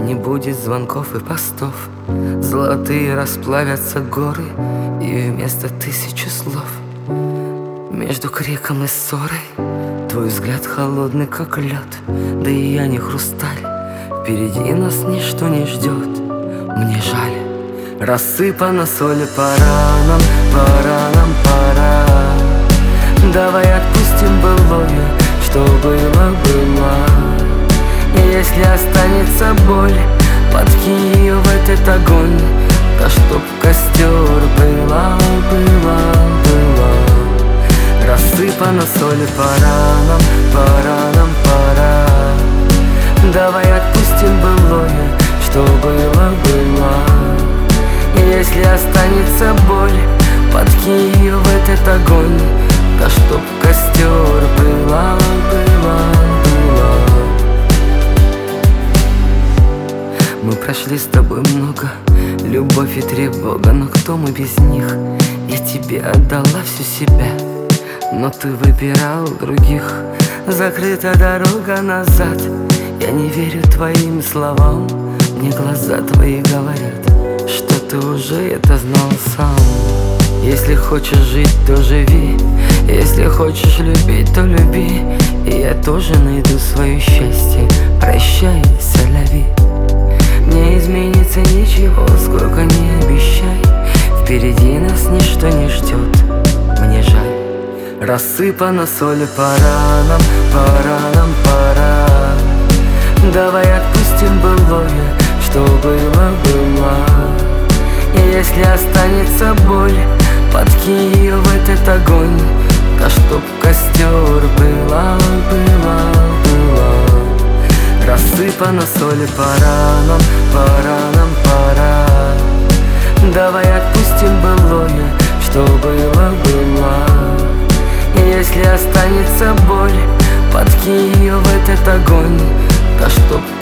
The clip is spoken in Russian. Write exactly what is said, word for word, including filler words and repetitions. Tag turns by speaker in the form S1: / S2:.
S1: Не будет звонков и постов, золотые расплавятся горы, и вместо тысячи слов между криком и ссорой твой взгляд холодный, как лед. Да и я не хрусталь, впереди нас ничто не ждет. Мне жаль, рассыпана соль по ранам, по ранам, пора. Давай отпустим былое, что было, было. И если останется боль, подкинь ее в этот огонь, да чтоб костер была, была, была. Рассыпана соль по ранам, по ранам, пора. Давай отпустим былое, что было, было. И если останется боль, подкинь ее в этот огонь, да чтоб костер была, была, была. Мы прошли с тобой много, любовь и тревога, но кто мы без них? Я тебе отдала всю себя, но ты выбирал других. Закрыта дорога назад, я не верю твоим словам. Мне глаза твои говорят, что ты уже это знал сам. Если хочешь жить, то живи, если хочешь любить, то люби. И я тоже найду свое счастье. Прощай, соляви. Не изменится ничего, сколько не обещай. Впереди нас ничто не ждет. Мне жаль, рассыпана соль по ранам, по ранам, пора. Давай отпустим былое, что было, было. И если останется боль, подкинь ее в этот огонь, да чтоб костер была, была, была. Рассыпана соль по ранам, по ранам, пора. Давай отпустим былое, что было, было. И если останется боль, подкинь ее в этот огонь, да чтоб